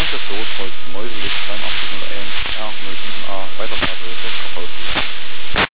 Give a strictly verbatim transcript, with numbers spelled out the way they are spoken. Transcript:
Infektionsholz Mäuselicht zweiundachtzig null eins R null sieben A Weitergabe Software ausgegangen.